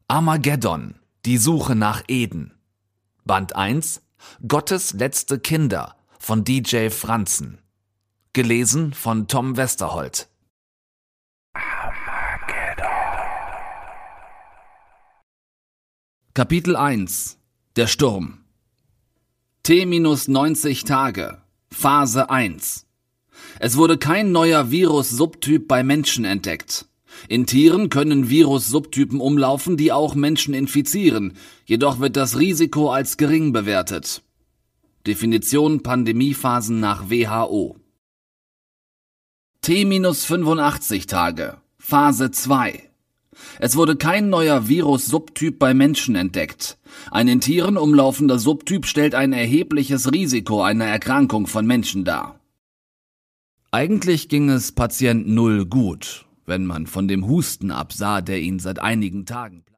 Armageddon, die Suche nach Eden. Band 1, Gottes letzte Kinder von DJ Franzen. Gelesen von Tom Westerholt. Kapitel 1. Der Sturm. T-90 Tage. Phase 1. Es wurde kein neuer Virus-Subtyp bei Menschen entdeckt. In Tieren können Virus-Subtypen umlaufen, die auch Menschen infizieren, jedoch wird das Risiko als gering bewertet. Definition Pandemiephasen nach WHO. T-85 Tage. Phase 2. Es wurde kein neuer Virus-Subtyp bei Menschen entdeckt. Ein in Tieren umlaufender Subtyp stellt ein erhebliches Risiko einer Erkrankung von Menschen dar. Eigentlich ging es Patient 0 gut, wenn man von dem Husten absah, der ihn seit einigen Tagen